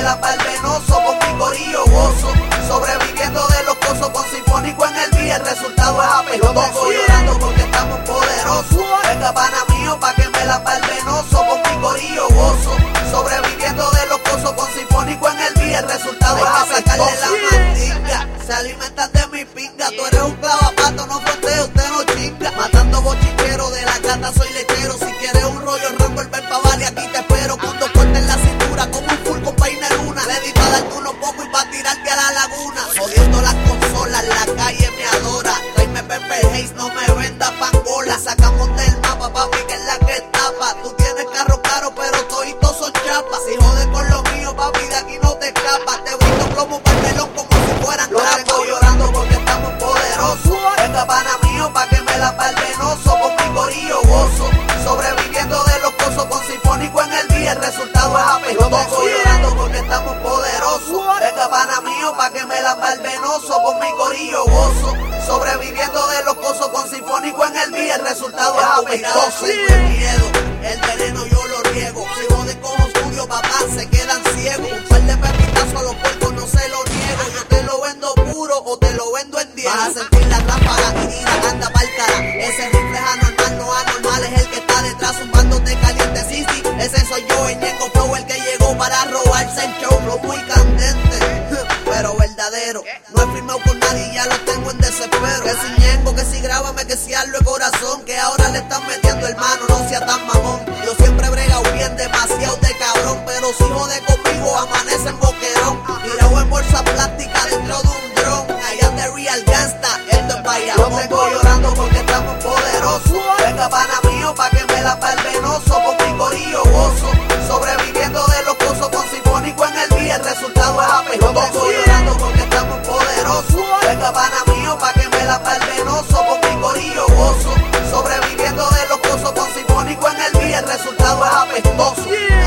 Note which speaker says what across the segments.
Speaker 1: la venoso, con mi corillo gozo. Sobreviviendo de los cosos con sinfónico en el día, el resultado es apestoso. Llorando porque estamos poderosos. Venga pana mío pa' que me la venoso, con mi corillo gozo. Sobreviviendo de los cosos con sinfónico en el día, el resultado es apestoso. La mandinga, se alimentan de mi pinga. Tú eres un clavapato, no fronteo, usted no chinga. Matando bochincheros de la gata, soy lechero. Si quieres un rollo Rumble, ven pa' Vale, aquí te espero. Con dos cortes en la cintura, como un full con peine luna. Ready pa' darte unos pocos y pa' tirarte a la laguna. Jodiendo las consolas, la calle me adora. Tráeme Pepper Haze, no me venda pangola. Sacamos del mapa, papi, que es la que tapa. Tú tienes carro caro, pero toditos son chapas. Si jodes con lo mío, papi, de aquí no te escapas. Te brindo plomo para el melón como si fueran trapas. Llorando porque estamos poderosos. Venga pana mío pa' que me la venoso, con mi corillo gozo. Sobreviviendo de los cosos con sinfónico en el día, el resultado es apestoso. Llorando porque estamos poderosos. Venga pana mío pa' que me la venoso, con mi corillo gozo. Sobreviviendo de los cosos con sinfónico en el día, el resultado es apestoso. El miedo, el veneno yo lo riego. Si joden con estudio, papá, se quedan ciegos. Un par de pepitazos a los puercos no se lo niego. Yo te lo vendo puro o te lo vendo en 10. Vas a sentir la ráfaga y dirás, anda pa'l cara. Ese rifle es anormal, no anormal, es el que está detrás zumbándote caliente, sí, sí. Ese soy yo, el Ñengo Flow, el que llegó para robarse el show. Flow muy candente, pero verdadero. No he firmado con nadie y ya lo tengo en desespero. Que si Ñengo, que si grábame, que si hazlo de corazón. Que ahora le están metiendo hermano, no sea tan mamón. Yo siempre he bregado bien, demasiado de cabrón. Pero si jode conmigo, amanece en boquerón. Tirado en bolsa plástica dentro de un dron. Allá de Real Gangsta, esto es vaya. Yo vengo llorando porque estamos poderosos. Venga pana mío pa' que me la venoso, con mi corillo gozo. Sobreviviendo de los cosos con sinfónico en el día, el resultado es apestoso. Llorando porque estamos poderosos. Venga pana mío pa' que me la venoso, con mi corillo gozo. Sobreviviendo de los cosos con sinfónico en el día, el resultado es apestoso.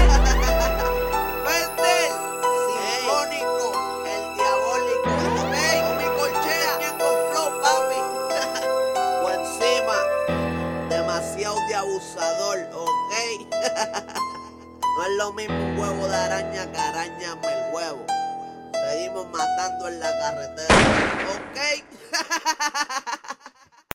Speaker 1: Sinfónico, el diabólico, con mi colchea, Ñengo Flow, papi. O encima, demasiado de abusador, ok. No es lo mismo un huevo de araña que arañame el huevo. Seguimos matando en la carretera, ok.